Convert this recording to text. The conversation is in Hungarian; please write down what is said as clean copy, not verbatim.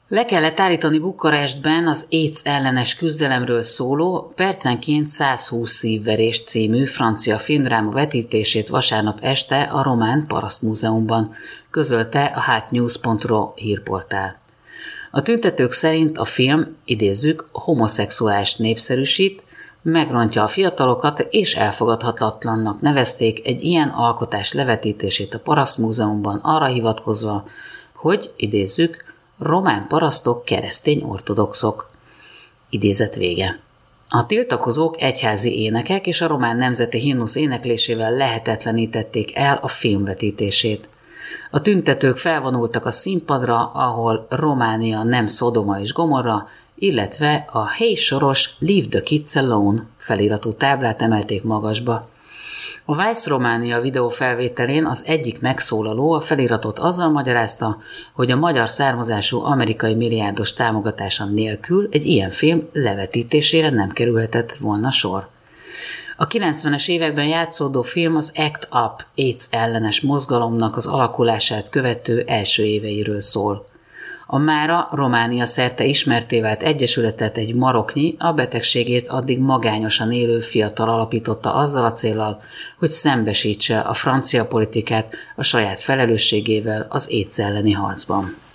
Le kellett állítani Bukarestben az AIDS ellenes küzdelemről szóló Percenként 120 szívverést című francia filmdráma vetítését vasárnap este a Román Parasztmúzeumban, közölte a hatnews.ro hírportál. A tüntetők szerint a film, idézzük, homoszexuális népszerűsít, megrontja a fiatalokat, és elfogadhatatlannak nevezték egy ilyen alkotás levetítését a Parasztmúzeumban arra hivatkozva, hogy, idézzük, román parasztok keresztény ortodoxok. Idézet vége. A tiltakozók egyházi énekek és a román nemzeti himnusz éneklésével lehetetlenítették el a filmvetítését. A tüntetők felvonultak a színpadra, ahol Románia nem Szodoma és Gomorra, illetve a Hey soros Leave the Kids Alone feliratú táblát emelték magasba. A Vice Románia videófelvételén az egyik megszólaló a feliratot azzal magyarázta, hogy a magyar származású amerikai milliárdos támogatása nélkül egy ilyen film levetítésére nem kerülhetett volna sor. A 90-es években játszódó film az ACT UP AIDS ellenes mozgalomnak az alakulását követő első éveiről szól. A mára Románia szerte ismertté vált egyesületet egy maroknyi, a betegségét addig magányosan élő fiatal alapította azzal a céllal, hogy szembesítse a francia politikát a saját felelősségével az AIDS elleni harcban.